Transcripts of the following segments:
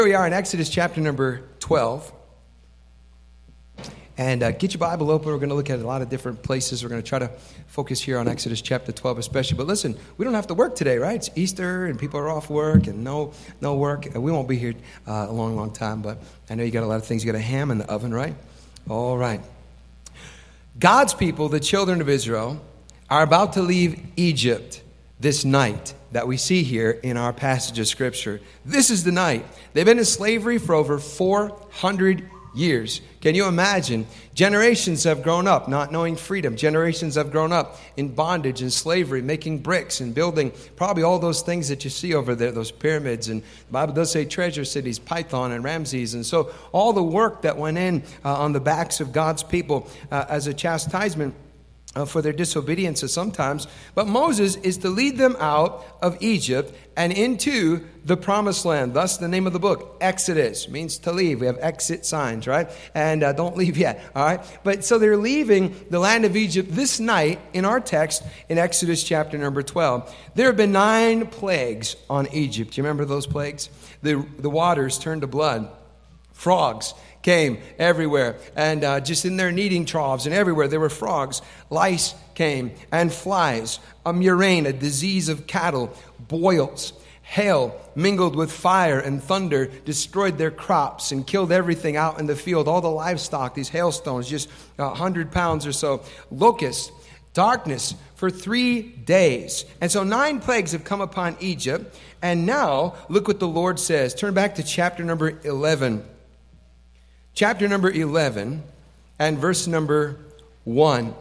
Here we are in Exodus chapter number 12. And get your Bible open. We're going to look at a lot of different places. We're going to try to focus here on Exodus chapter 12 especially. But listen, we don't have to work today, right? It's Easter and people are off work and no work. We won't be here a long, long time. But I know you got a lot of things. You got a ham in the oven, right? All right. God's people, the children of Israel, are about to leave Egypt this night that we see here in our passage of Scripture. This is the night. They've been in slavery for over 400 years. Can you imagine? Generations have grown up not knowing freedom. Generations have grown up in bondage and slavery, making bricks and building probably all those things that you see over there, those pyramids. And the Bible does say treasure cities, Python and Ramses. And so all the work that went in on the backs of God's people as a chastisement for their disobedience sometimes. But Moses is to lead them out of Egypt and into the promised land. Thus the name of the book, Exodus, means to leave. We have exit signs, right? And don't leave yet, all right? But so they're leaving the land of Egypt this night in our text in Exodus chapter number 12. There have been 9 plagues on Egypt. Do you remember those plagues? The waters turned to blood. Frogs came everywhere, and just in their kneading troughs and everywhere there were frogs. Lice came, and flies, a murrain, a disease of cattle, boils. Hail mingled with fire and thunder destroyed their crops and killed everything out in the field. All the livestock, these hailstones, just 100 pounds or so. Locusts, darkness for 3 days. And so 9 plagues have come upon Egypt. And now, look what the Lord says. Turn back to chapter number 11. Chapter number 11 and verse number 1.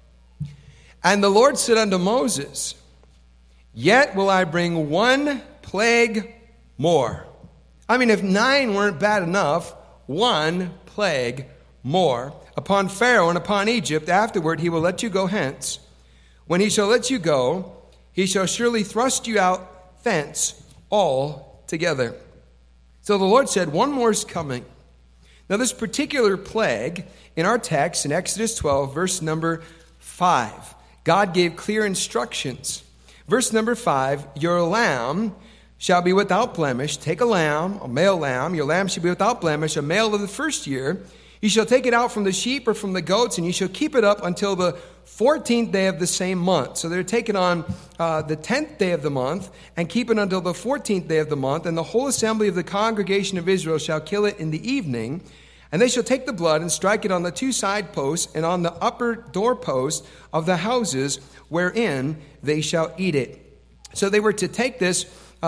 And the Lord said unto Moses, Yet will I bring 1 plague more. I mean, if 9 weren't bad enough, 1 plague more upon Pharaoh and upon Egypt. Afterward he will let you go hence. When he shall let you go, he shall surely thrust you out thence altogether. So the Lord said, 1 more is coming. Now, this particular plague in our text in Exodus 12, verse number 5, God gave clear instructions. Verse number 5, your lamb shall be without blemish. Take a lamb, a male lamb. Your lamb shall be without blemish, a male of the first year. You shall take it out from the sheep or from the goats, and you shall keep it up until the 14th day of the same month. So they're taken on the 10th day of the month and keep it until the 14th day of the month. And the whole assembly of the congregation of Israel shall kill it in the evening. And they shall take the blood and strike it on the 2 side posts and on the upper doorpost of the houses wherein they shall eat it. So they were to take this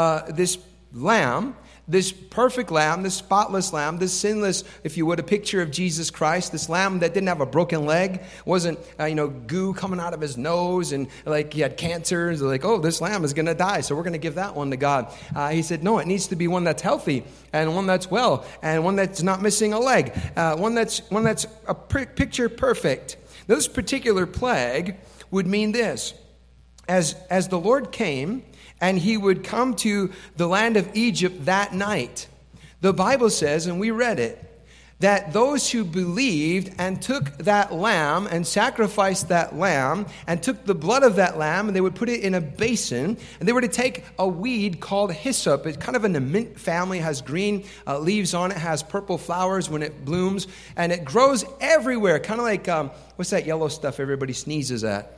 lamb, this perfect lamb, this spotless lamb, this sinless, if you would, a picture of Jesus Christ, this lamb that didn't have a broken leg, wasn't, goo coming out of his nose and like he had cancer. They're like, oh, this lamb is going to die, so we're going to give that one to God. He said, no, it needs to be one that's healthy and one that's well and one that's not missing a leg, one that's a picture perfect. Now, this particular plague would mean this. As the Lord came, and he would come to the land of Egypt that night. The Bible says, and we read it, that those who believed and took that lamb and sacrificed that lamb and took the blood of that lamb and they would put it in a basin and they were to take a weed called hyssop. It's kind of in the mint family, has green leaves on it, has purple flowers when it blooms, and it grows everywhere. Kind of like, what's that yellow stuff everybody sneezes at?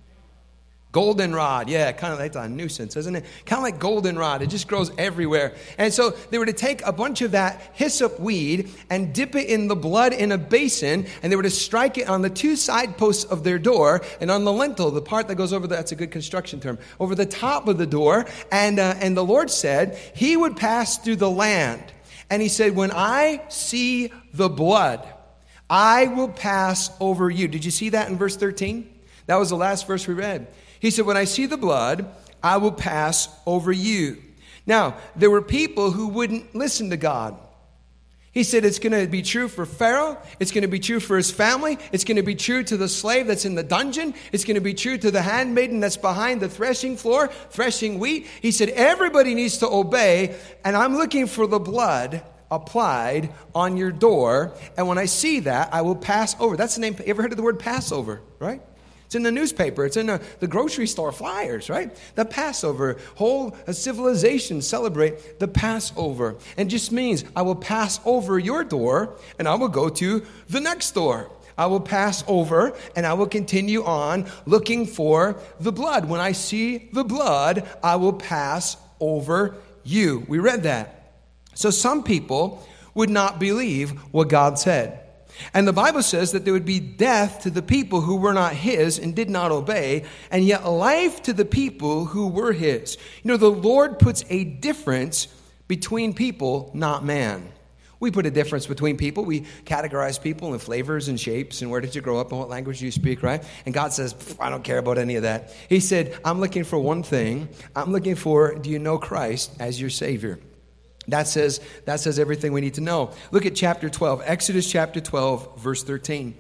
Goldenrod, yeah, kind of that's a nuisance, isn't it? Kind of like goldenrod, it just grows everywhere. And so they were to take a bunch of that hyssop weed and dip it in the blood in a basin, and they were to strike it on the 2 side posts of their door and on the lintel, the part that goes over that's a good construction term, over the top of the door. And the Lord said he would pass through the land. And he said, when I see the blood, I will pass over you. Did you see that in verse 13? That was the last verse we read. He said, when I see the blood, I will pass over you. Now, there were people who wouldn't listen to God. He said it's going to be true for Pharaoh. It's going to be true for his family. It's going to be true to the slave that's in the dungeon. It's going to be true to the handmaiden that's behind the threshing floor, threshing wheat. He said everybody needs to obey, and I'm looking for the blood applied on your door. And when I see that, I will pass over. That's the name. You ever heard of the word Passover, right? It's in the newspaper. It's in the grocery store flyers, right? The Passover. Whole civilization celebrate the Passover. And just means I will pass over your door and I will go to the next door. I will pass over and I will continue on looking for the blood. When I see the blood, I will pass over you. We read that. So some people would not believe what God said. And the Bible says that there would be death to the people who were not his and did not obey, and yet life to the people who were his. You know, the Lord puts a difference between people, not man. We put a difference between people. We categorize people in flavors and shapes and where did you grow up and what language do you speak, right? And God says, I don't care about any of that. He said, I'm looking for one thing. I'm looking for, do you know Christ as your Savior? That says everything we need to know. Look at chapter 12, Exodus chapter 12, verse 13.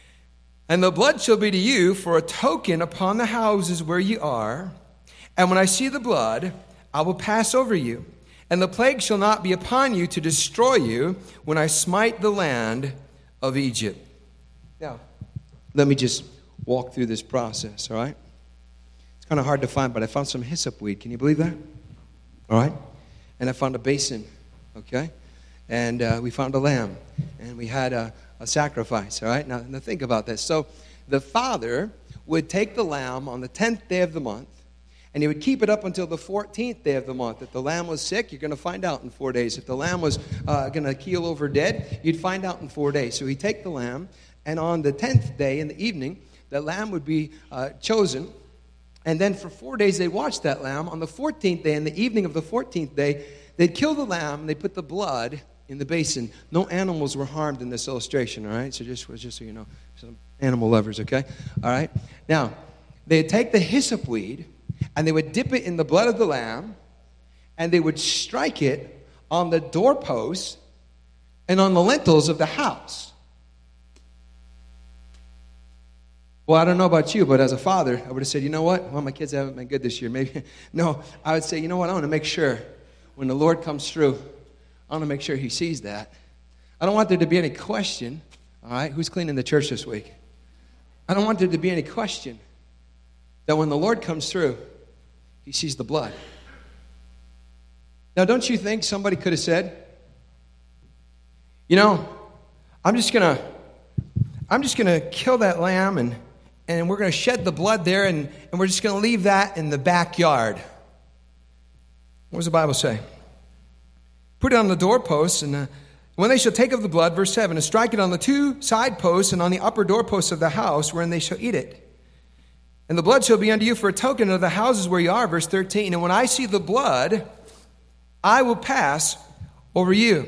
And the blood shall be to you for a token upon the houses where ye are. And when I see the blood, I will pass over you. And the plague shall not be upon you to destroy you when I smite the land of Egypt. Now, let me just walk through this process, all right? It's kind of hard to find, but I found some hyssop weed. Can you believe that? All right? And I found a basin, okay? And we found a lamb. And we had a sacrifice, all right? Now think about this. So the father would take the lamb on the 10th day of the month, and he would keep it up until the 14th day of the month. If the lamb was sick, you're going to find out in 4 days. If the lamb was going to keel over dead, you'd find out in 4 days. So he'd take the lamb, and on the 10th day in the evening, the lamb would be chosen. And then for 4 days, they'd watch that lamb. On the 14th day, in the evening of the 14th day, they'd kill the lamb, and they'd put the blood in the basin. No animals were harmed in this illustration, all right? So just so you know, some animal lovers, okay? All right? Now, they'd take the hyssop weed, and they would dip it in the blood of the lamb, and they would strike it on the doorposts and on the lintels of the house. Well, I don't know about you, but as a father, I would have said, you know what? Well, my kids haven't been good this year. Maybe. No, I would say, you know what? I want to make sure when the Lord comes through, I want to make sure he sees that. I don't want there to be any question, all right? Who's cleaning the church this week? I don't want there to be any question that when the Lord comes through, he sees the blood. Now, don't you think somebody could have said, you know, I'm just gonna kill that lamb and we're going to shed the blood there and we're just going to leave that in the backyard. What does the Bible say? Put it on the doorposts, and when they shall take of the blood, verse 7, and strike it on the two side posts and on the upper doorposts of the house, wherein they shall eat it. And the blood shall be unto you for a token of the houses where you are, verse 13. And when I see the blood, I will pass over you.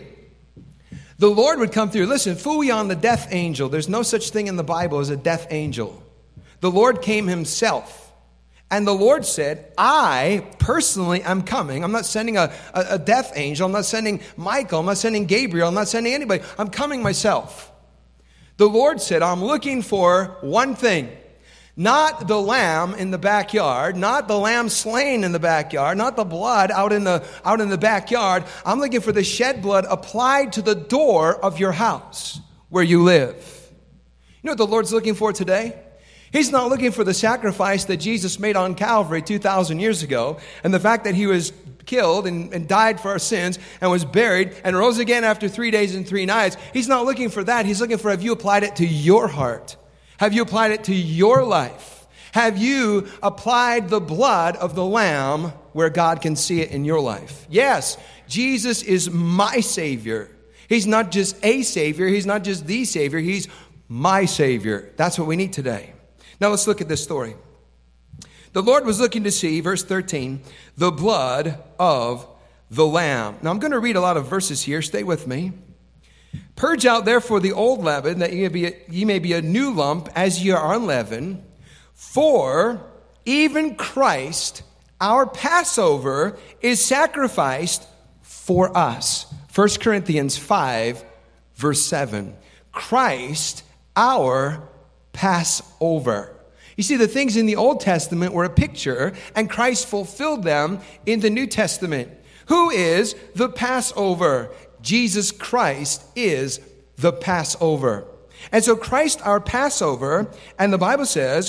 The Lord would come through. Listen, phooey on the death angel. There's no such thing in the Bible as a death angel. The Lord came himself. And the Lord said, I personally am coming. I'm not sending a death angel. I'm not sending Michael. I'm not sending Gabriel. I'm not sending anybody. I'm coming myself. The Lord said, I'm looking for one thing. Not the lamb in the backyard, not the lamb slain in the backyard, not the blood out in the backyard. I'm looking for the shed blood applied to the door of your house where you live. You know what the Lord's looking for today? He's not looking for the sacrifice that Jesus made on Calvary 2,000 years ago, and the fact that he was killed and died for our sins and was buried and rose again after 3 days and 3 nights. He's not looking for that. He's looking for, have you applied it to your heart? Have you applied it to your life? Have you applied the blood of the Lamb where God can see it in your life? Yes, Jesus is my Savior. He's not just a Savior. He's not just the Savior. He's my Savior. That's what we need today. Now let's look at this story. The Lord was looking to see, verse 13, the blood of the Lamb. Now I'm going to read a lot of verses here. Stay with me. Purge out therefore the old leaven, that ye may be a new lump, as ye are unleavened. For even Christ, our Passover, is sacrificed for us. 1 Corinthians 5, verse 7. Christ, our Passover. You see, the things in the Old Testament were a picture, and Christ fulfilled them in the New Testament. Who is the Passover? Jesus Christ is the Passover. And so Christ, our Passover, and the Bible says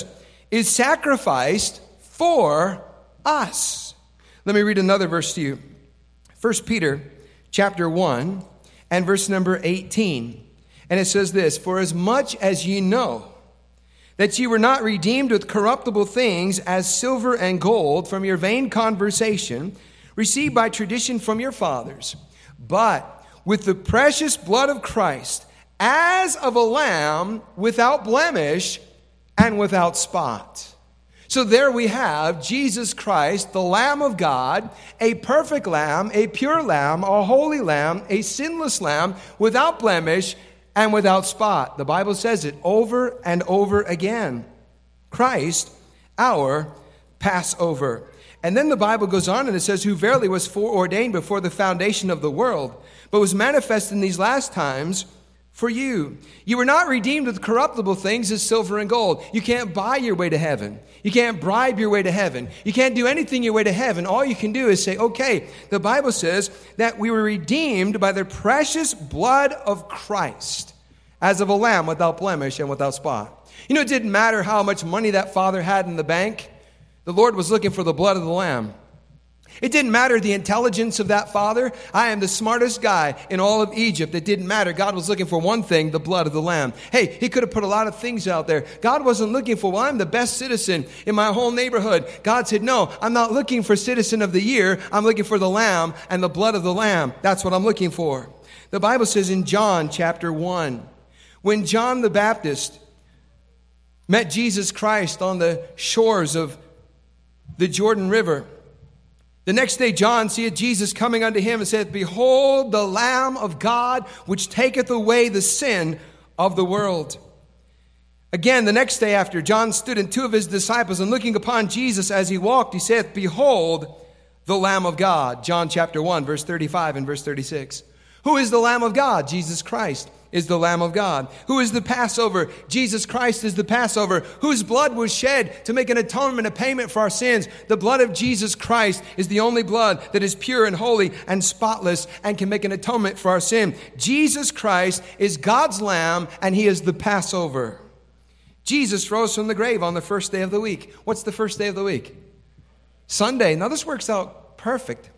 is sacrificed for us. Let me read another verse to you. 1 Peter chapter 1 and verse number 18. And it says this, "For as much as ye know that ye were not redeemed with corruptible things as silver and gold from your vain conversation, received by tradition from your fathers, but with the precious blood of Christ, as of a lamb without blemish and without spot." So there we have Jesus Christ, the Lamb of God, a perfect lamb, a pure lamb, a holy lamb, a sinless lamb, without blemish and without spot. The Bible says it over and over again. Christ, our Passover. And then the Bible goes on and it says, "Who verily was foreordained before the foundation of the world, but was manifest in these last times for you. You were not redeemed with corruptible things as silver and gold." You can't buy your way to heaven. You can't bribe your way to heaven. You can't do anything your way to heaven. All you can do is say, okay, the Bible says that we were redeemed by the precious blood of Christ, as of a lamb without blemish and without spot. You know, it didn't matter how much money that father had in the bank. The Lord was looking for the blood of the lamb. It didn't matter the intelligence of that father. I am the smartest guy in all of Egypt. It didn't matter. God was looking for one thing, the blood of the lamb. Hey, he could have put a lot of things out there. God wasn't looking for, well, I'm the best citizen in my whole neighborhood. God said, no, I'm not looking for citizen of the year. I'm looking for the lamb and the blood of the lamb. That's what I'm looking for. The Bible says in John chapter 1, when John the Baptist met Jesus Christ on the shores of the Jordan River, the next day John seeth Jesus coming unto him and saith, "Behold the Lamb of God, which taketh away the sin of the world." Again, the next day after, John stood and two of his disciples, and looking upon Jesus as he walked, he saith, "Behold the Lamb of God." John chapter 1, verse 35 and verse 36. Who is the Lamb of God? Jesus Christ is the Lamb of God. Who is the Passover? Jesus Christ is the Passover. Whose blood was shed to make an atonement, a payment for our sins? The blood of Jesus Christ is the only blood that is pure and holy and spotless and can make an atonement for our sin. Jesus Christ is God's Lamb, and he is the Passover. Jesus rose from the grave on the first day of the week. What's the first day of the week? Sunday. Now this works out perfect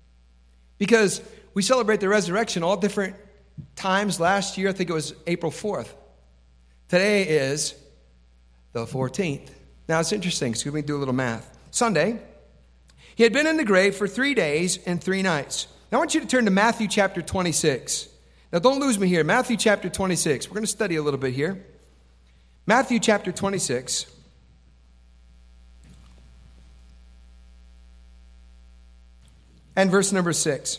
because we celebrate the resurrection all different times. Last year, I think it was April 4th. Today is the 14th. Now, it's interesting, so we can do a little math. Sunday, he had been in the grave for 3 days and 3 nights. Now, I want you to turn to Matthew chapter 26. Now, don't lose me here. Matthew chapter 26. We're going to study a little bit here. Matthew chapter 26. And verse number 6.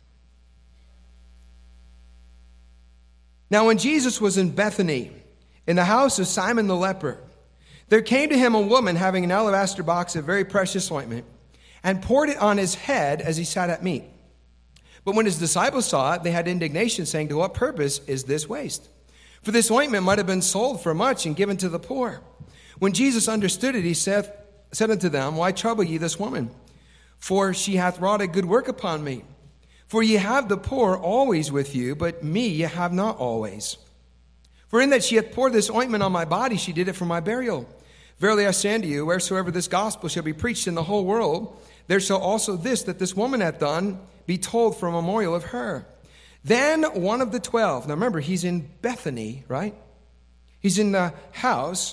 Now, when Jesus was in Bethany, in the house of Simon the leper, there came to him a woman having an alabaster box of very precious ointment, and poured it on his head as he sat at meat. But when his disciples saw it, they had indignation, saying, "To what purpose is this waste? For this ointment might have been sold for much and given to the poor." When Jesus understood it, he said unto them, "Why trouble ye this woman? For she hath wrought a good work upon me. For ye have the poor always with you, but me ye have not always. For in that she hath poured this ointment on my body, she did it for my burial. Verily I say unto you, wheresoever this gospel shall be preached in the whole world, there shall also this that this woman hath done be told for a memorial of her." Then one of the 12, now remember, he's in Bethany, right? He's in the house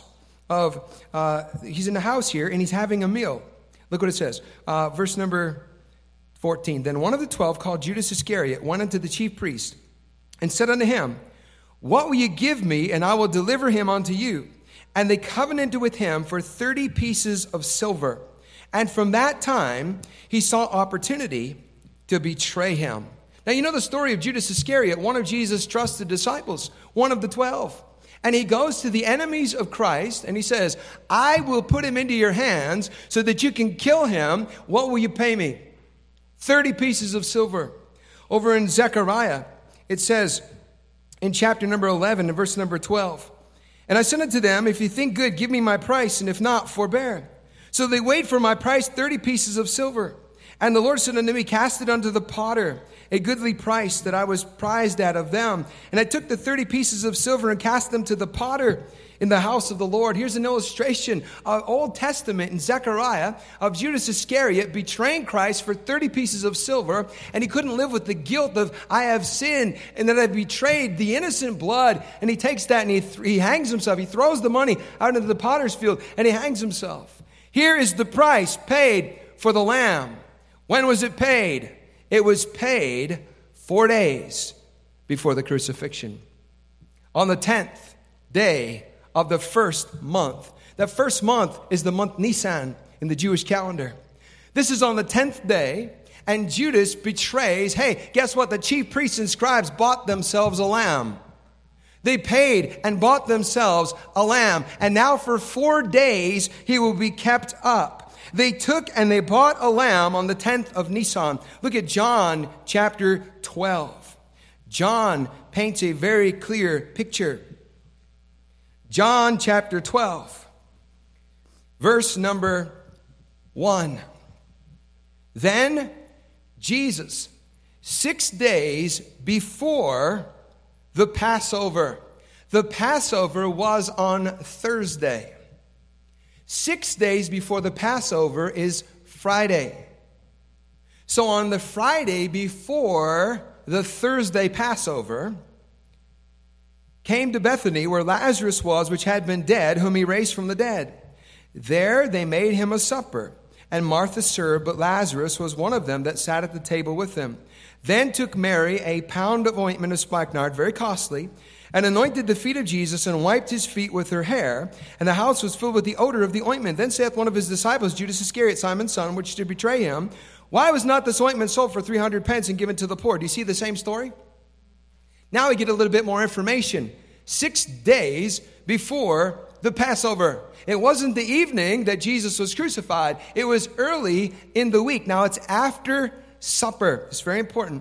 here, and he's having a meal. Look what it says. Verse number 14. Then one of the 12, called Judas Iscariot, went unto the chief priest and said unto him, "What will you give me, and I will deliver him unto you?" And they covenanted with him for 30 pieces of silver. And from that time, he saw opportunity to betray him. Now, you know the story of Judas Iscariot, one of Jesus' trusted disciples, one of the 12. And he goes to the enemies of Christ, and he says, "I will put him into your hands so that you can kill him. What will you pay me?" 30 pieces of silver. Over in Zechariah, it says in chapter number 11 and verse number 12, "And I said unto them, if you think good, give me my price, and if not, forbear. So they weighed for my price 30 pieces of silver. And the Lord said unto me, cast it unto the potter, a goodly price that I was prized at of them. And I took the 30 pieces of silver and cast them to the potter in the house of the Lord. Here's an illustration of Old Testament in Zechariah of Judas Iscariot betraying Christ for 30 pieces of silver, and he couldn't live with the guilt of, I have sinned and that I betrayed the innocent blood. And he takes that and he hangs himself. He throws the money out into the potter's field and he hangs himself. Here is the price paid for the lamb. When was it paid? It was paid 4 days before the crucifixion. On the 10th day of the first month. That first month is the month Nisan in the Jewish calendar. This is on the 10th day, and Judas betrays. Hey, guess what? The chief priests and scribes bought themselves a lamb. They paid and bought themselves a lamb. And now for 4 days, he will be kept up. They took and they bought a lamb on the 10th of Nisan. Look at John chapter 12. John paints a very clear picture. John chapter 12, verse number 1. Then Jesus, 6 days before the Passover. The Passover was on Thursday. 6 days before the Passover is Friday. So on the Friday before the Thursday Passover, came to Bethany where Lazarus was, which had been dead, whom he raised from the dead. There they made him a supper, and Martha served, but Lazarus was one of them that sat at the table with him. Then took Mary a pound of ointment of spikenard, very costly, and anointed the feet of Jesus, and wiped his feet with her hair. And the house was filled with the odor of the ointment. Then saith one of his disciples, Judas Iscariot, Simon's son, which did betray him, why was not this ointment sold for 300 pence and given to the poor? Do you see the same story? Now we get a little bit more information. 6 days before the Passover. It wasn't the evening that Jesus was crucified. It was early in the week. Now it's after supper. It's very important.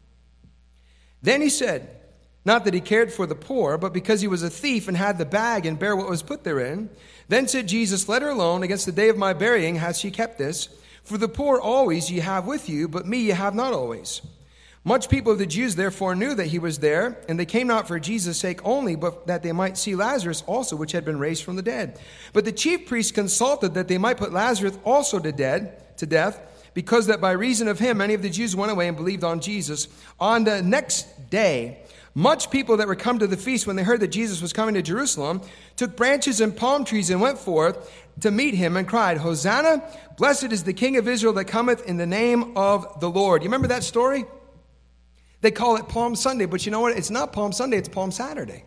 Then he said, not that he cared for the poor, but because he was a thief and had the bag and bare what was put therein. Then said Jesus, let her alone. Against the day of my burying hath she kept this. For the poor always ye have with you, but me ye have not always. Much people of the Jews therefore knew that he was there, and they came not for Jesus' sake only, but that they might see Lazarus also, which had been raised from the dead. But the chief priests consulted that they might put Lazarus also to death, because that by reason of him many of the Jews went away and believed on Jesus. On the next day, much people that were come to the feast, when they heard that Jesus was coming to Jerusalem, took branches and palm trees and went forth to meet him and cried, Hosanna, blessed is the King of Israel that cometh in the name of the Lord. You remember that story? They call it Palm Sunday, but you know what? It's not Palm Sunday, it's Palm Saturday.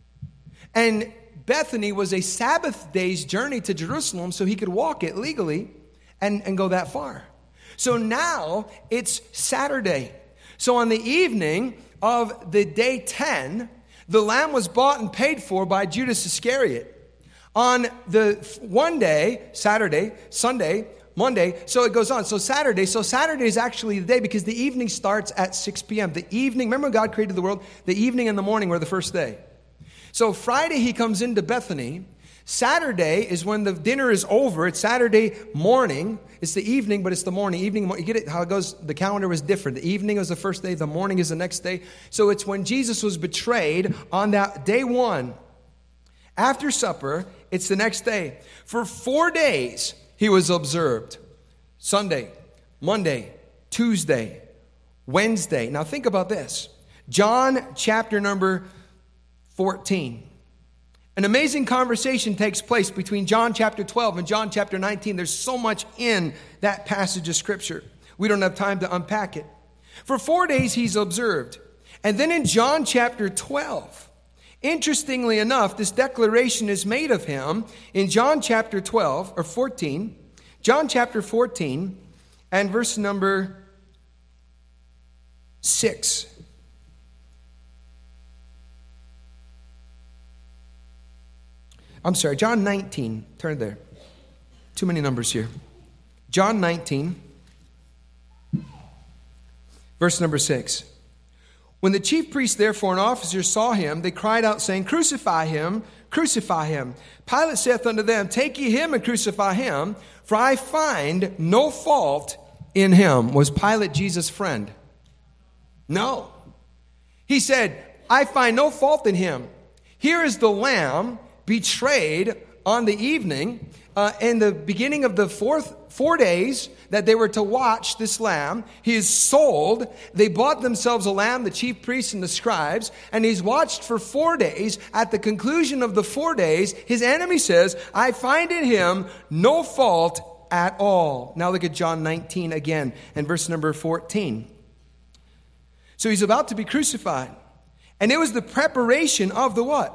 And Bethany was a Sabbath day's journey to Jerusalem, so he could walk it legally and go that far. So now it's Saturday. So on the evening of the day 10, the lamb was bought and paid for by Judas Iscariot. On the one day, Saturday, Sunday, Monday, so it goes on. So Saturday is actually the day because the evening starts at 6 p.m. The evening, remember when God created the world? The evening and the morning were the first day. So Friday he comes into Bethany. Saturday is when the dinner is over. It's Saturday morning. It's the evening, but it's the morning. Evening, you get it? How it goes? The calendar was different. The evening was the first day. The morning is the next day. So it's when Jesus was betrayed on that day one. After supper, it's the next day. For 4 days, he was observed. Sunday, Monday, Tuesday, Wednesday. Now think about this. John chapter number 14. An amazing conversation takes place between John chapter 12 and John chapter 19. There's so much in that passage of Scripture. We don't have time to unpack it. For 4 days he's observed. And then in John chapter 12, interestingly enough, this declaration is made of him in John chapter 12 or 14. John chapter 14 and verse number 6. I'm sorry, John 19. Turn there. Too many numbers here. John 19, verse number 6. When the chief priests, therefore, and officers saw him, they cried out, saying, Crucify him, crucify him. Pilate saith unto them, Take ye him and crucify him, for I find no fault in him. Was Pilate Jesus' friend? No. He said, I find no fault in him. Here is the lamb betrayed on the evening, in the beginning of the 4 days that they were to watch this lamb. He is sold. They bought themselves a lamb, the chief priests and the scribes, and he's watched for 4 days. At the conclusion of the 4 days, his enemy says, I find in him no fault at all. Now look at John 19 again, and verse number 14. So he's about to be crucified. And it was the preparation of the what?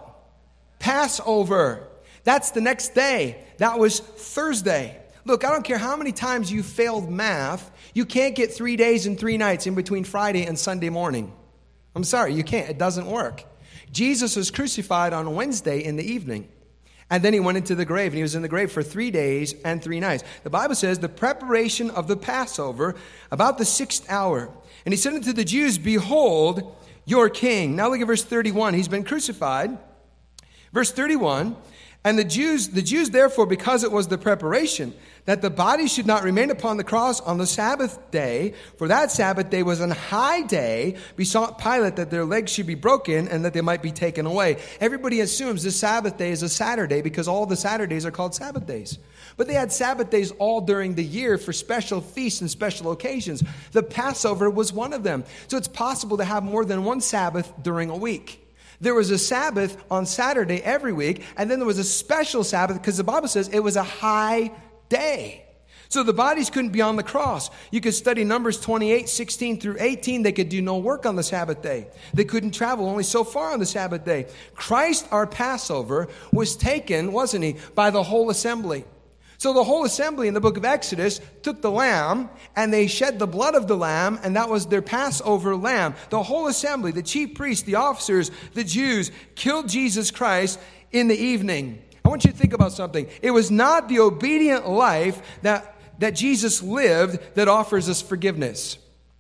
Passover. That's the next day. That was Thursday. Look, I don't care how many times you failed math, you can't get 3 days and 3 nights in between Friday and Sunday morning. I'm sorry, you can't. It doesn't work. Jesus was crucified on Wednesday in the evening. And then he went into the grave, and he was in the grave for 3 days and 3 nights. The Bible says the preparation of the Passover, about the 6th hour. And he said unto the Jews, behold, your king. Now look at verse 31. He's been crucified. Verse 31, and the Jews therefore, because it was the preparation, that the body should not remain upon the cross on the Sabbath day, for that Sabbath day was an high day, besought Pilate that their legs should be broken and that they might be taken away. Everybody assumes the Sabbath day is a Saturday because all the Saturdays are called Sabbath days. But they had Sabbath days all during the year for special feasts and special occasions. The Passover was one of them. So it's possible to have more than one Sabbath during a week. There was a Sabbath on Saturday every week, and then there was a special Sabbath because the Bible says it was a high day. So the bodies couldn't be on the cross. You could study Numbers 28, 16 through 18. They could do no work on the Sabbath day. They couldn't travel only so far on the Sabbath day. Christ, our Passover, was taken, wasn't he, by the whole assembly. So the whole assembly in the book of Exodus took the lamb and they shed the blood of the lamb, and that was their Passover lamb. The whole assembly, the chief priests, the officers, the Jews, killed Jesus Christ in the evening. I want you to think about something. It was not the obedient life that Jesus lived that offers us forgiveness.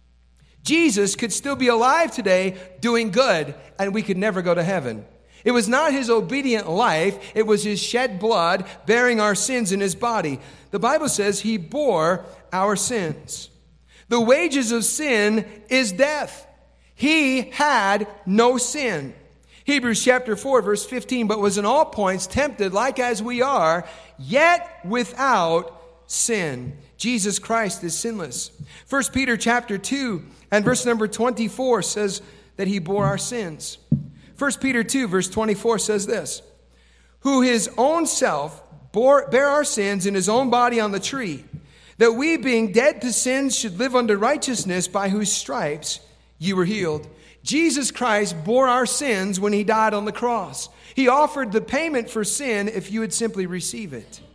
Jesus could still be alive today doing good, and we could never go to heaven. It was not his obedient life. It was his shed blood bearing our sins in his body. The Bible says he bore our sins. The wages of sin is death. He had no sin. Hebrews chapter 4, verse 15, but was in all points tempted like as we are, yet without sin. Jesus Christ is sinless. 1 Peter chapter 2 and verse number 24 says that he bore our sins. 1 Peter 2, verse 24 says this, who his own self bare our sins in his own body on the tree, that we being dead to sins should live unto righteousness, by whose stripes you were healed. Jesus Christ bore our sins when he died on the cross. He offered the payment for sin if you would simply receive it. The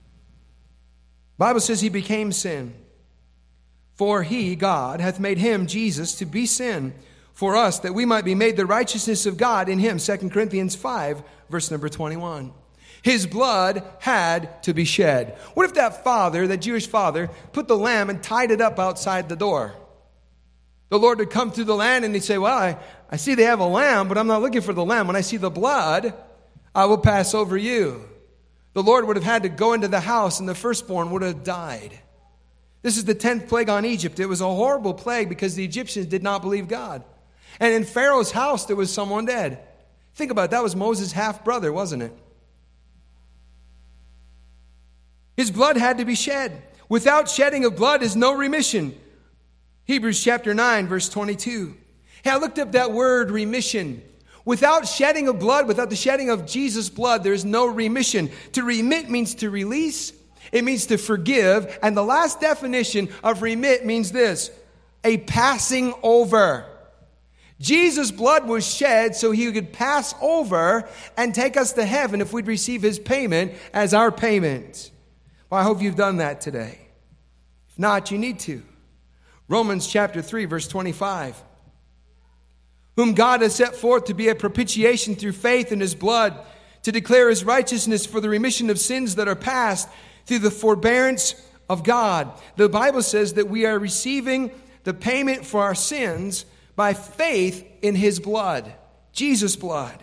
Bible says he became sin. For he, God, hath made him, Jesus, to be sin for us, that we might be made the righteousness of God in him. 2 Corinthians 5, verse number 21. His blood had to be shed. What if that father, that Jewish father, put the lamb and tied it up outside the door? The Lord would come through the land and he'd say, well, I see they have a lamb, but I'm not looking for the lamb. When I see the blood, I will pass over you. The Lord would have had to go into the house and the firstborn would have died. This is the 10th plague on Egypt. It was a horrible plague because the Egyptians did not believe God. And in Pharaoh's house, there was someone dead. Think about it. That was Moses' half-brother, wasn't it? His blood had to be shed. Without shedding of blood is no remission. Hebrews chapter 9, verse 22. Hey, I looked up that word remission. Without shedding of blood, without the shedding of Jesus' blood, there's no remission. To remit means to release. It means to forgive. And the last definition of remit means this: a passing over. Jesus' blood was shed so he could pass over and take us to heaven if we'd receive his payment as our payment. Well, I hope you've done that today. If not, you need to. Romans chapter 3, verse 25. Whom God has set forth to be a propitiation through faith in his blood, to declare his righteousness for the remission of sins that are past through the forbearance of God. The Bible says that we are receiving the payment for our sins by faith in his blood, Jesus' blood.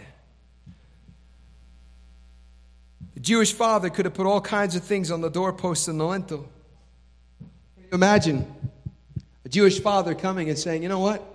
The Jewish father could have put all kinds of things on the doorposts and the lintel. Imagine A Jewish father coming and saying, you know what?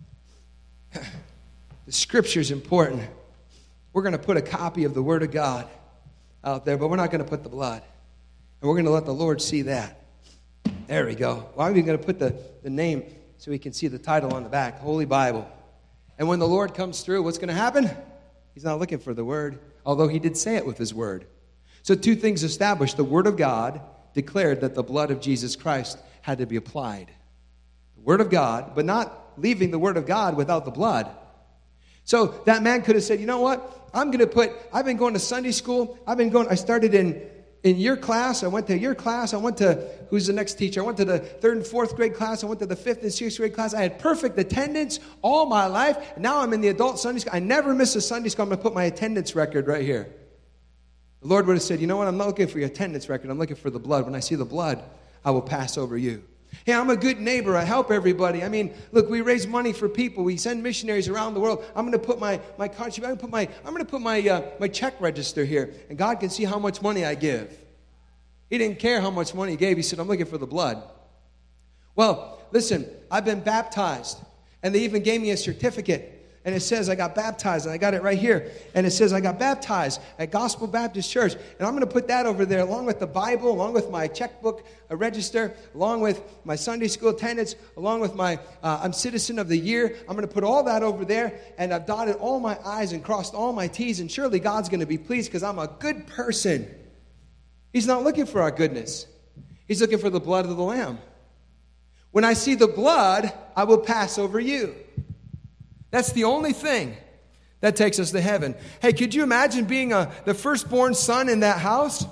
The Scripture is important. We're going to put a copy of the Word of God out there, but we're not going to put the blood. And we're going to let the Lord see that. There we go. Why are we going to put the name so we can see the title on the back? Holy Bible. And when the Lord comes through, what's going to happen? He's not looking for the Word, although He did say it with His Word. So two things established. The Word of God declared that the blood of Jesus Christ had to be applied. The Word of God, but not leaving the Word of God without the blood. So that man could have said, you know what? I've been going to Sunday school. I started in your class. I went to your class. I went to, who's the next teacher? I went to the 3rd and 4th grade class. I went to the 5th and 6th grade class. I had perfect attendance all my life. Now I'm in the adult Sunday school. I never miss a Sunday school. I'm going to put my attendance record right here. The Lord would have said, you know what? I'm not looking for your attendance record. I'm looking for the blood. When I see the blood, I will pass over you. Hey, I'm a good neighbor. I help everybody. I mean, look, we raise money for people. We send missionaries around the world. I'm going to put my contribution. I'm going to put my check register here, and God can see how much money I give. He didn't care how much money he gave. He said, I'm looking for the blood. Well, listen, I've been baptized, and they even gave me a certificate. And it says I got baptized, and I got it right here. And it says I got baptized at Gospel Baptist Church. And I'm going to put that over there along with the Bible, along with my checkbook, a register, along with my Sunday school attendance, along with my I'm Citizen of the Year. I'm going to put all that over there. And I've dotted all my I's and crossed all my T's. And surely God's going to be pleased because I'm a good person. He's not looking for our goodness. He's looking for the blood of the Lamb. When I see the blood, I will pass over you. That's the only thing that takes us to heaven. Hey, could you imagine being the firstborn son in that house?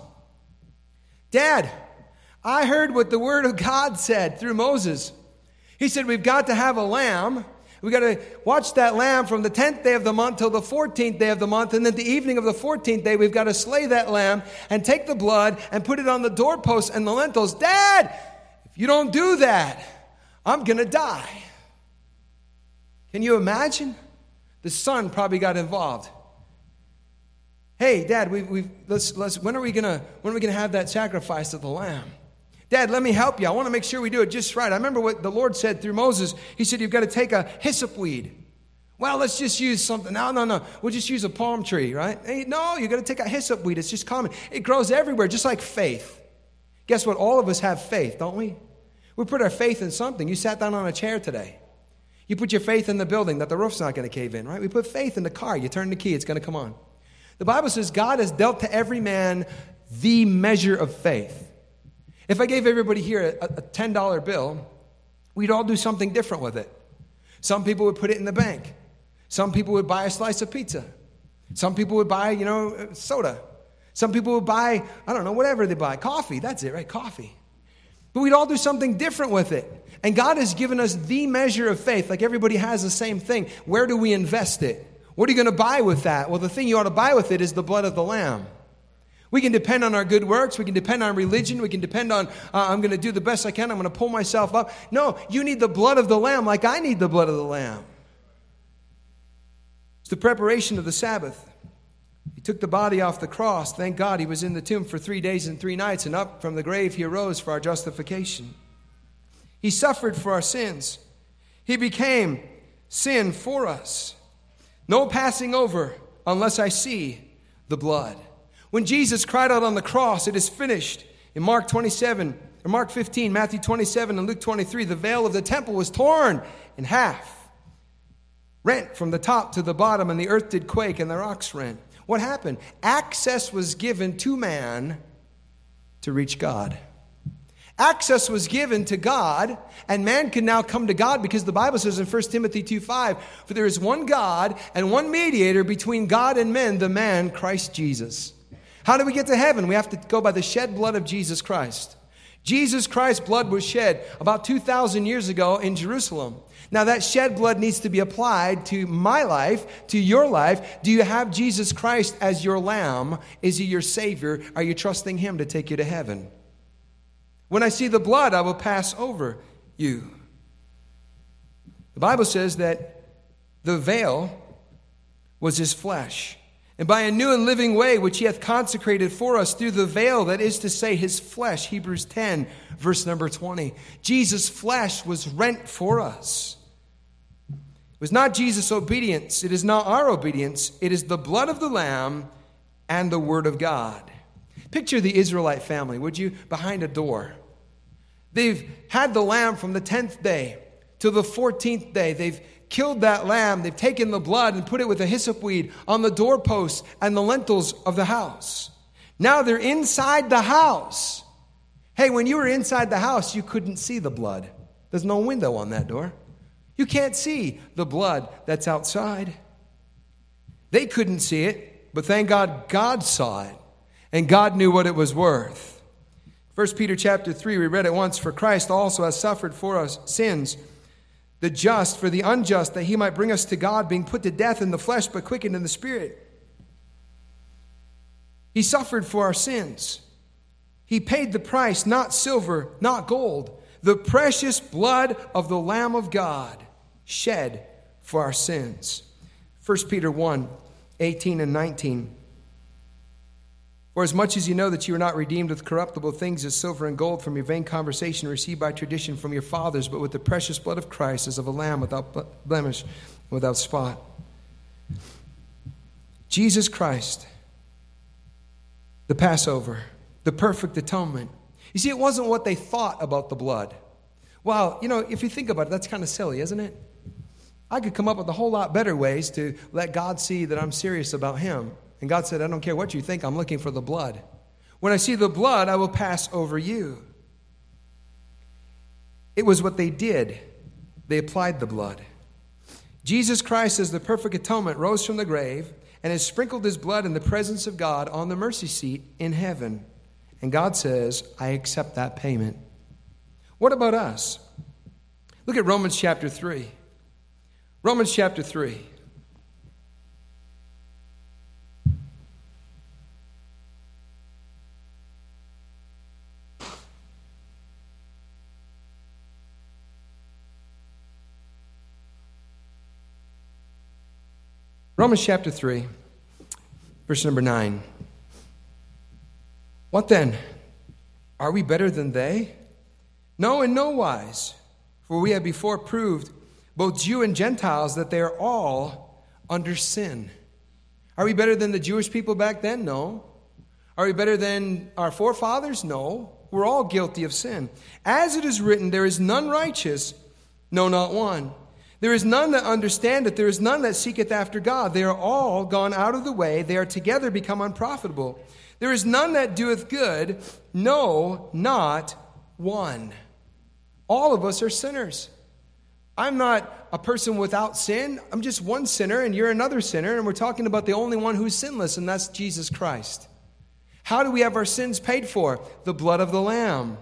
Dad, I heard what the Word of God said through Moses. He said we've got to have a lamb. We've got to watch that lamb from the 10th day of the month till the 14th day of the month. And then the evening of the 14th day, we've got to slay that lamb and take the blood and put it on the doorposts and the lintels. Dad, if you don't do that, I'm going to die. Can you imagine? The son probably got involved. Hey, Dad, when are we gonna have that sacrifice of the lamb? Dad, let me help you. I want to make sure we do it just right. I remember what the Lord said through Moses. He said you've got to take a hyssop weed. Well, let's just use something. No. We'll just use a palm tree, right? Hey, no, you've got to take a hyssop weed. It's just common. It grows everywhere, just like faith. Guess what? All of us have faith, don't we? We put our faith in something. You sat down on a chair today. You put your faith in the building that the roof's not going to cave in, right? We put faith in the car. You turn the key, it's going to come on. The Bible says God has dealt to every man the measure of faith. If I gave everybody here a $10 bill, we'd all do something different with it. Some people would put it in the bank. Some people would buy a slice of pizza. Some people would buy, soda. Some people would buy, whatever they buy. Coffee, that's it, right? Coffee. But we'd all do something different with it. And God has given us the measure of faith. Like everybody has the same thing. Where do we invest it? What are you going to buy with that? Well, the thing you ought to buy with it is the blood of the Lamb. We can depend on our good works. We can depend on religion. We can depend on, I'm going to do the best I can. I'm going to pull myself up. No, you need the blood of the Lamb like I need the blood of the Lamb. It's the preparation of the Sabbath. He took the body off the cross. Thank God he was in the tomb for 3 days and 3 nights, and up from the grave he arose for our justification. He suffered for our sins. He became sin for us. No passing over unless I see the blood. When Jesus cried out on the cross, it is finished. In Mark 15, Matthew 27, and Luke 23, the veil of the temple was torn in half, rent from the top to the bottom, and the earth did quake and the rocks rent. What happened? Access was given to man to reach God. Access was given to God, and man can now come to God because the Bible says in 1 Timothy 2:5, for there is one God and one mediator between God and men, the man Christ Jesus. How do we get to heaven? We have to go by the shed blood of Jesus Christ. Jesus Christ's blood was shed about 2,000 years ago in Jerusalem. Now that shed blood needs to be applied to my life, to your life. Do you have Jesus Christ as your lamb? Is he your Savior? Are you trusting him to take you to heaven? When I see the blood, I will pass over you. The Bible says that the veil was his flesh. And by a new and living way, which he hath consecrated for us through the veil, that is to say, his flesh. Hebrews 10, verse number 20. Jesus' flesh was rent for us. It was not Jesus' obedience. It is not our obedience. It is the blood of the Lamb and the Word of God. Picture the Israelite family, would you? Behind a door. They've had the lamb from the 10th day to the 14th day. They've killed that lamb. They've taken the blood and put it with a hyssop weed on the doorposts and the lintels of the house. Now they're inside the house. Hey, when you were inside the house, you couldn't see the blood. There's no window on that door. You can't see the blood that's outside. They couldn't see it, but thank God, God saw it. And God knew what it was worth. 1 Peter chapter 3, we read it once. For Christ also has suffered for us sins, the just for the unjust, that he might bring us to God, being put to death in the flesh, but quickened in the spirit. He suffered for our sins. He paid the price, not silver, not gold, the precious blood of the Lamb of God, shed for our sins. 1 Peter 1, 18 and 19. For as much as you know that you are not redeemed with corruptible things as silver and gold from your vain conversation received by tradition from your fathers, but with the precious blood of Christ as of a lamb without blemish, without spot. Jesus Christ, the Passover, the perfect atonement. You see, it wasn't what they thought about the blood. Well, if you think about it, that's kind of silly, isn't it? I could come up with a whole lot better ways to let God see that I'm serious about him. And God said, I don't care what you think, I'm looking for the blood. When I see the blood, I will pass over you. It was what they did. They applied the blood. Jesus Christ, as the perfect atonement, rose from the grave and has sprinkled his blood in the presence of God on the mercy seat in heaven. And God says, I accept that payment. What about us? Look at Romans chapter 3. Romans chapter 3. Romans chapter 3, verse number 9. What then? Are we better than they? No, in no wise. For we have before proved, both Jew and Gentiles, that they are all under sin. Are we better than the Jewish people back then? No. Are we better than our forefathers? No. We're all guilty of sin. As it is written, there is none righteous, no, not one. There is none that understandeth, there is none that seeketh after God. They are all gone out of the way, they are together become unprofitable. There is none that doeth good, no, not one. All of us are sinners. I'm not a person without sin. I'm just one sinner, and you're another sinner, and we're talking about the only one who's sinless, and that's Jesus Christ. How do we have our sins paid for? The blood of the Lamb.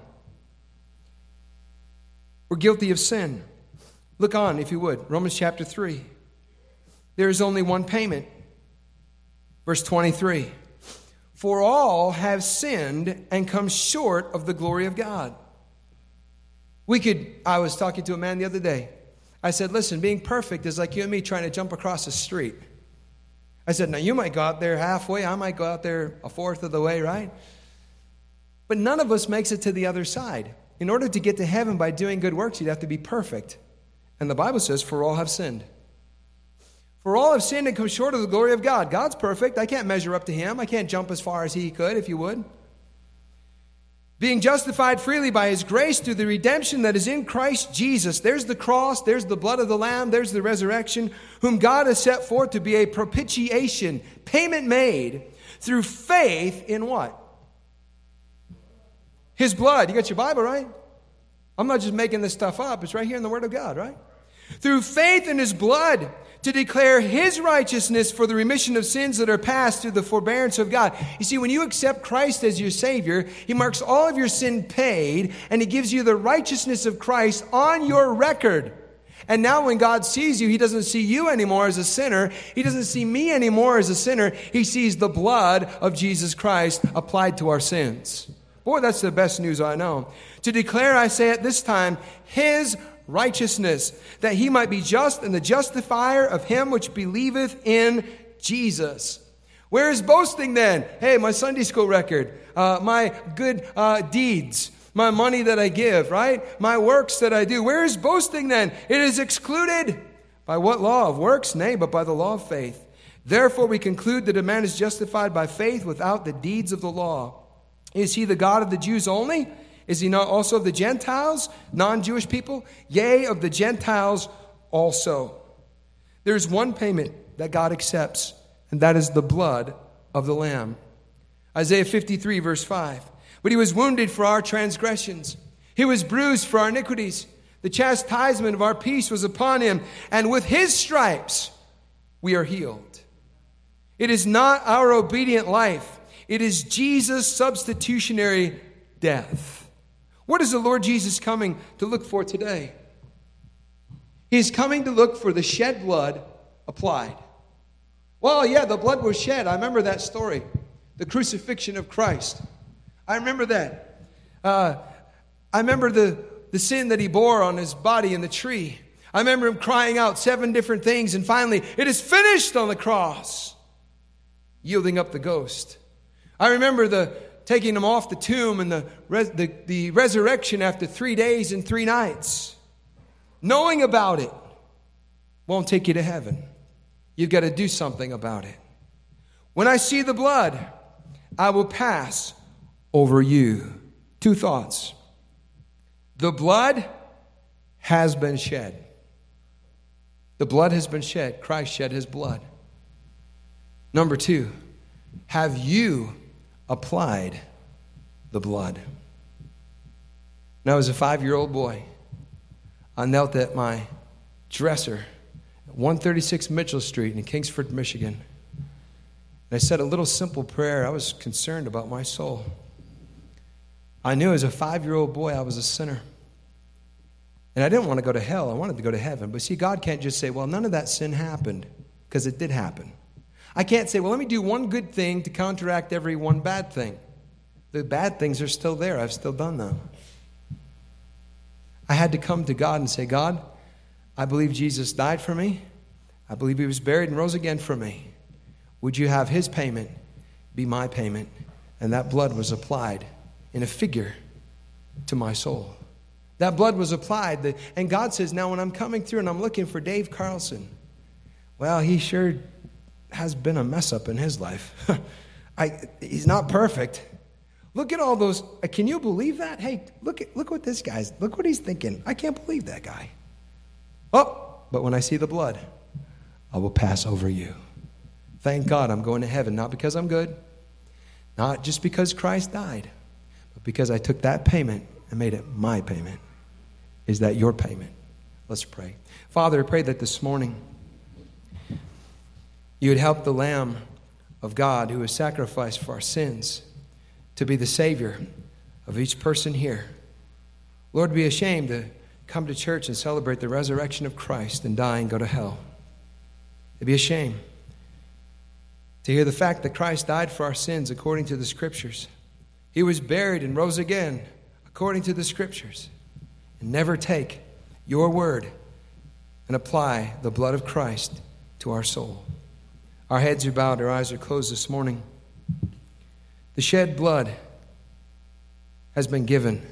We're guilty of sin. Look on, if you would. Romans chapter 3. There is only one payment. Verse 23. For all have sinned and come short of the glory of God. I was talking to a man the other day. I said, listen, being perfect is like you and me trying to jump across the street. I said, now you might go out there halfway. I might go out there a fourth of the way, right? But none of us makes it to the other side. In order to get to heaven by doing good works, you'd have to be perfect. And the Bible says, for all have sinned. For all have sinned and come short of the glory of God. God's perfect. I can't measure up to him. I can't jump as far as he could, if you would. Being justified freely by his grace through the redemption that is in Christ Jesus. There's the cross. There's the blood of the Lamb. There's the resurrection. Whom God has set forth to be a propitiation. Payment made through faith in what? His blood. You got your Bible, right? I'm not just making this stuff up. It's right here in the Word of God, right? Through faith in his blood, to declare his righteousness for the remission of sins that are past through the forbearance of God. You see, when you accept Christ as your Savior, he marks all of your sin paid, and he gives you the righteousness of Christ on your record. And now when God sees you, he doesn't see you anymore as a sinner. He doesn't see me anymore as a sinner. He sees the blood of Jesus Christ applied to our sins. Boy, that's the best news I know. To declare, I say at this time, his righteousness, that he might be just and the justifier of him which believeth in Jesus. Where is boasting then? Hey, my Sunday school record, my good deeds, my money that I give, right? My works that I do. Where is boasting then? It is excluded. By what law? Of works? Nay, but by the law of faith. Therefore we conclude that a man is justified by faith without the deeds of the law. Is he the God of the Jews only? Is he not also of the Gentiles, non-Jewish people? Yea, of the Gentiles also. There is one payment that God accepts, and that is the blood of the Lamb. Isaiah 53, verse 5. But he was wounded for our transgressions. He was bruised for our iniquities. The chastisement of our peace was upon him, and with his stripes we are healed. It is not our obedient life. It is Jesus' substitutionary death. What is the Lord Jesus coming to look for today? He is coming to look for the shed blood applied. Well, yeah, the blood was shed. I remember that story. The crucifixion of Christ. I remember that. I remember the sin that he bore on his body in the tree. I remember him crying out 7 different things, and finally, it is finished on the cross, yielding up the ghost. I remember taking him off the tomb and the resurrection after 3 days and 3 nights. Knowing about it won't take you to heaven. You've got to do something about it. When I see the blood, I will pass over you. 2 thoughts. The blood has been shed. The blood has been shed. Christ shed his blood. Number 2, have you applied the blood? When I was a 5-year-old boy, I knelt at my dresser at 136 Mitchell Street in Kingsford, Michigan. And I said a little simple prayer. I was concerned about my soul. I knew as a 5-year-old boy I was a sinner. And I didn't want to go to hell. I wanted to go to heaven. But see, God can't just say, well, none of that sin happened, because it did happen. I can't say, well, let me do one good thing to counteract every one bad thing. The bad things are still there. I've still done them. I had to come to God and say, God, I believe Jesus died for me. I believe he was buried and rose again for me. Would you have his payment be my payment? And that blood was applied in a figure to my soul. That blood was applied. And God says, now when I'm coming through and I'm looking for Dave Carlson, well, he sure has been a mess up in his life. He's not perfect. Look at all those. Can you believe that? Hey, look what this guy's, look what he's thinking. I can't believe that guy. Oh, but when I see the blood, I will pass over you. Thank God I'm going to heaven, not because I'm good, not just because Christ died, but because I took that payment and made it my payment. Is that your payment? Let's pray. Father, I pray that this morning you would help the Lamb of God who was sacrificed for our sins to be the Savior of each person here. Lord, be ashamed to come to church and celebrate the resurrection of Christ and die and go to hell. It'd be a shame to hear the fact that Christ died for our sins according to the Scriptures. He was buried and rose again according to the Scriptures. And never take your word and apply the blood of Christ to our soul. Our heads are bowed, our eyes are closed this morning. The shed blood has been given.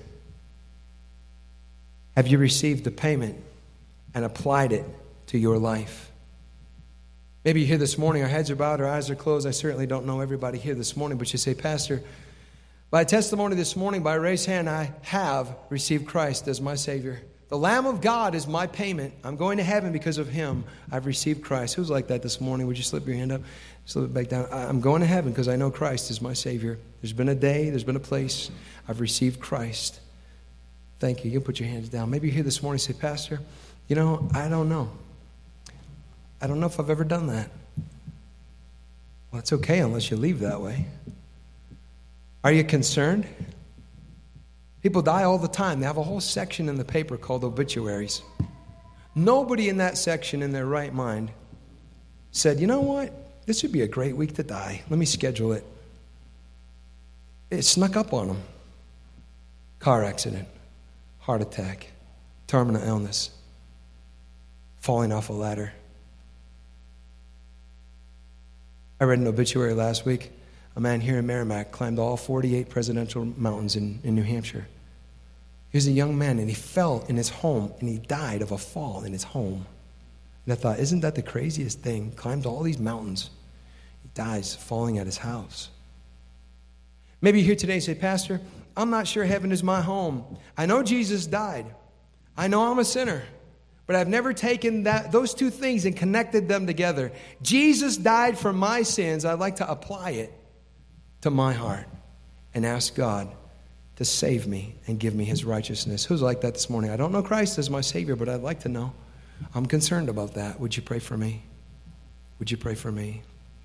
Have you received the payment and applied it to your life? Maybe you're here this morning, our heads are bowed, our eyes are closed. I certainly don't know everybody here this morning, but you say, Pastor, by testimony this morning, by raised hand, I have received Christ as my Savior. The Lamb of God is my payment. I'm going to heaven because of him. I've received Christ. Who's like that this morning? Would you slip your hand up? Slip it back down. I'm going to heaven because I know Christ is my Savior. There's been a day, there's been a place. I've received Christ. Thank you. You can put your hands down. Maybe you're here this morning and say, Pastor, I don't know. I don't know if I've ever done that. Well, it's okay unless you leave that way. Are you concerned? People die all the time. They have a whole section in the paper called obituaries. Nobody in that section in their right mind said, you know what? This would be a great week to die. Let me schedule it. It snuck up on them. Car accident, heart attack, terminal illness, falling off a ladder. I read an obituary last week. A man here in Merrimack climbed all 48 presidential mountains in New Hampshire. He was a young man, and he fell in his home, and he died of a fall in his home. And I thought, isn't that the craziest thing? Climbed all these mountains. He dies falling at his house. Maybe you're here today and say, Pastor, I'm not sure heaven is my home. I know Jesus died. I know I'm a sinner. But I've never taken those two things and connected them together. Jesus died for my sins. I'd like to apply it to my heart and ask God to save me and give me his righteousness. Who's like that this morning? I don't know Christ as my Savior, but I'd like to know. I'm concerned about that. Would you pray for me? Would you pray for me?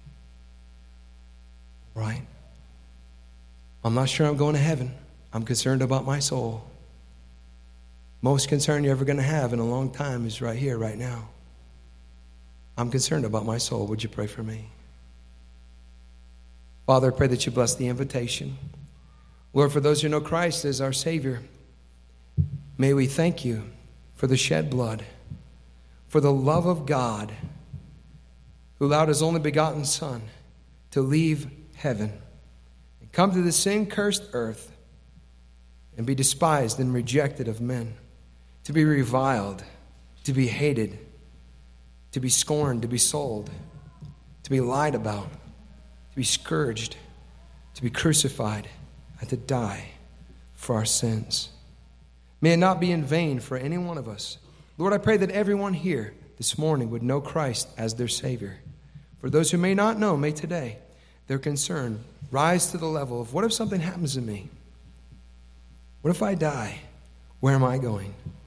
Right? I'm not sure I'm going to heaven. I'm concerned about my soul. Most concern you're ever going to have in a long time is right here, right now. I'm concerned about my soul. Would you pray for me? Father, I pray that you bless the invitation. Lord, for those who know Christ as our Savior, may we thank you for the shed blood, for the love of God, who allowed his only begotten Son to leave heaven and come to the sin-cursed earth and be despised and rejected of men, to be reviled, to be hated, to be scorned, to be sold, to be lied about, to be scourged, to be crucified, and to die for our sins. May it not be in vain for any one of us. Lord, I pray that everyone here this morning would know Christ as their Savior. For those who may not know, may today their concern rise to the level of, what if something happens to me? What if I die? Where am I going?